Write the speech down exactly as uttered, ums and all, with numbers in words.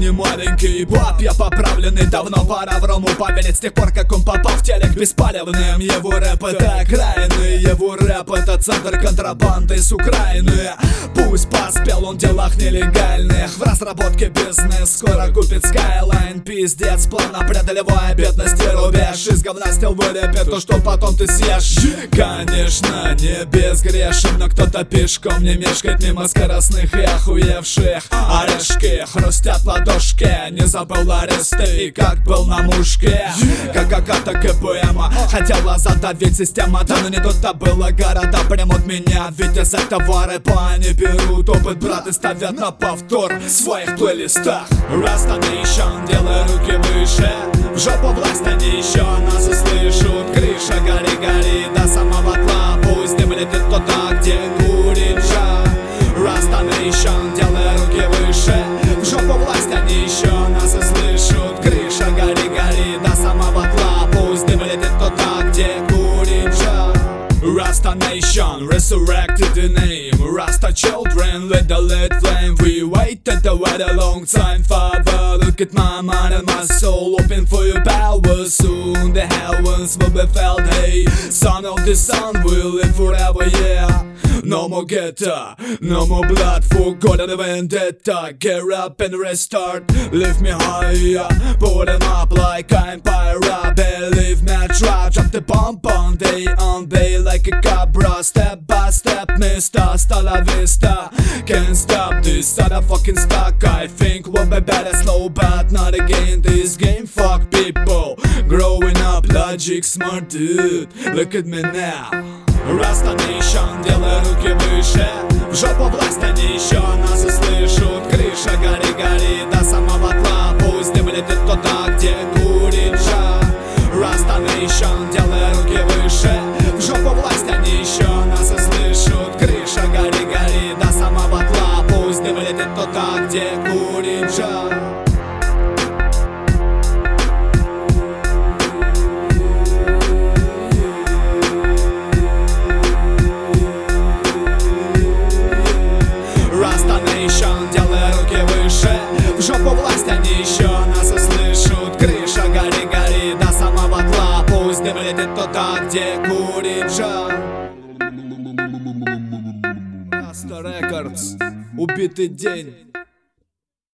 не маленький баб. Я поправленный, давно пора в Рому поверить. С тех пор, как он попал в телек беспалевным. Его рэп это окраины, его рэп это центр контрабанды с Украины. Пусть поспел он в делах нелегальных, в разработке бизнес скоро купит Skyline. Пиздец, плавно преодолевая бедность и рубеж. Из говна стил вылепит то, что потом ты съешь. Конечно, не безгрешен, но кто-то пешком не мешкает мимо скоростных и охуевших. Орешки хрустят в ладошке, не забыл аресты и как был на мушке. Как какая-то КПМа хотела задавить система, да но не тут-то было. Города примут меня, ведь из этого рэпа они берут опыт, брат, и ставят на повтор в своих плейлистах. Rasta Nation, делай руки выше, в жопу власть они еще нас услышат. Крыша гори, гори до самого тла, пусть дым летит туда, где курит жар. Rasta Nation, делай руки выше, в жопу власть они еще нас услышат. Крыша гори, гори до самого тла, пусть дым летит туда, где курит жар. Rasta Nation, resurrected the name. Rasta children lit the lit flame. We waited the wait a long time, Father. Look at my mind and my soul, open for your power. Soon the heavens will be felt. Hey, son of the sun will live forever, yeah. No more ghetto, no more blood for God and vendetta. Get up and restart, lift me higher, put them up like empire. Believe me, I try, drop the bomb on day on day like a cabra. Step by step, mister, hasta la vista. Can't stop this, I'm fucking stuck. I think we'll be better slow, but not again. This game, fuck people. Growing up, logic, smart dude. Look at me now. Rasta Nation, делай руки выше, в жопу власть они еще нас услышат. Крыша гори, гори до самого тла, пусть дым летит туда, где курит жар. Rasta Nation, делай руки выше, в жопу власть они еще нас услышат. Крыша гори, гори до самого тла, пусть дым летит туда, где курит жар. Делай руки выше, в жопу власть они еще нас услышат. Крыша гори, гори до самого тла, пусть дым летит туда, где курит жар. Rasta Records, убитый день.